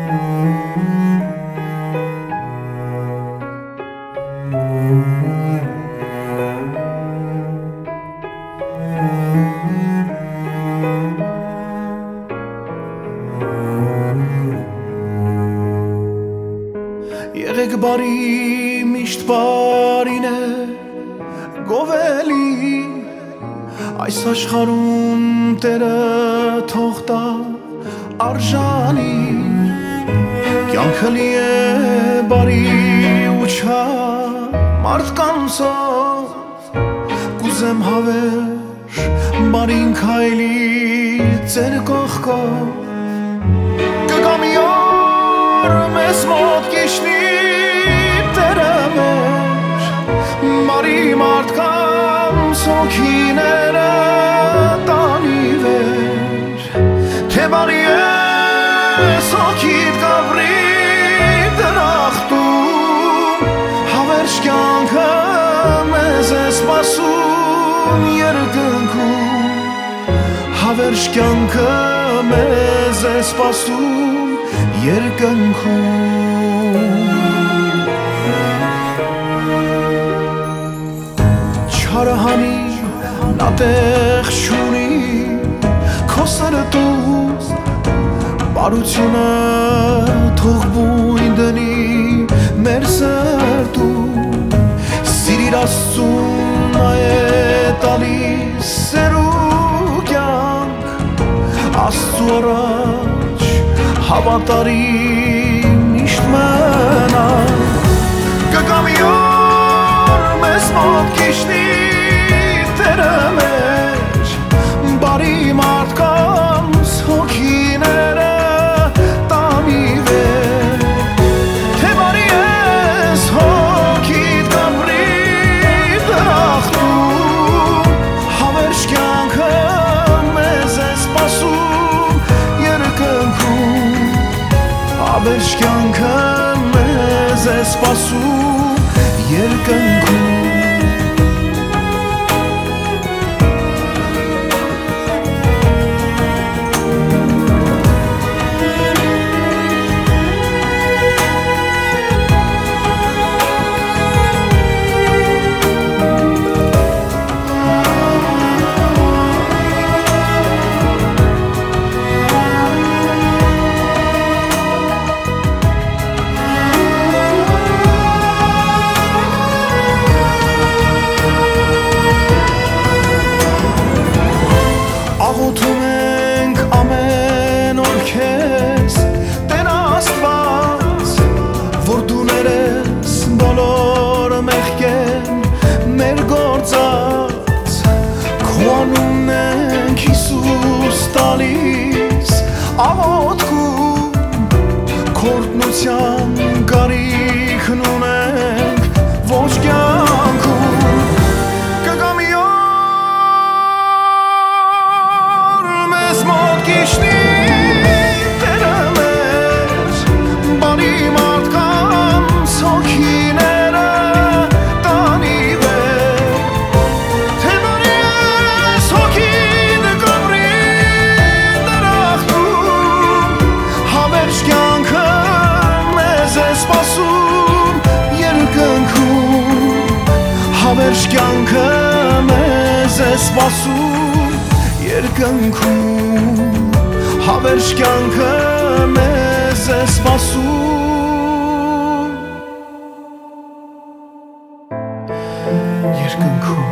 Եղեք բարի, միշտ բարին է գովելի Այս աշխարհում Տերը թող տա արժանի Կյանքը լի է բարի ու չար մարդկանցով Կուզեմ հավերժ բարին քայլի ձեր կողքով Կգա մի օր մեզ մոտ կիշնի Տերը մեր Բարի մարդկանց հոգիները տանի վեր Թե բարի ես հոգիդ գավրի դրախտում Հավերժ կյանքը մեզ է սպասում երկնքում Հավերժ կյանքը մեզ է սպասում երկնքում Չարը հանի, նա տեղ չունի Քո սրտում Բարությունը թող բույն դնի մեր սրտում Սիրիր Աստծուն, նա է տալիս սեր ու կյանք Աստծու առաջ հավատարիմ միշտ մնանք Կգա մի օր մեզ մոտ կիշնի Տերը մեր Բարի մարդկանց հոգիները տանի վեր Թե բարի ես հոգիդ գավրի դրախտում Հավերժ կյանքը մեզ է սպասում երկնքում Հավերժ կյանքը մեզ է սպասում երկնքում Աղոթում ենք ամեն օր քեզ Տեր Աստված որ դու ներես բոլոր մեղքեր մեր գործած Քո անունն ենք Հիսուս տալիս աղոթքում Քորտնության կարիքն ունենք ոչ կյանքում Կգա մի Կիշնի Տերը մեր Բարի մարդկանց հոգիները տանի վեր Թե բարի ես հոգիդ գավրի դրախտում Հավերժ կյանքը մեզ է սպասում երկնքում Հավերժ կյանքը մեզ է սպասում երկնքում Հավերժ կյանքը մեզ է սպասում երկնքում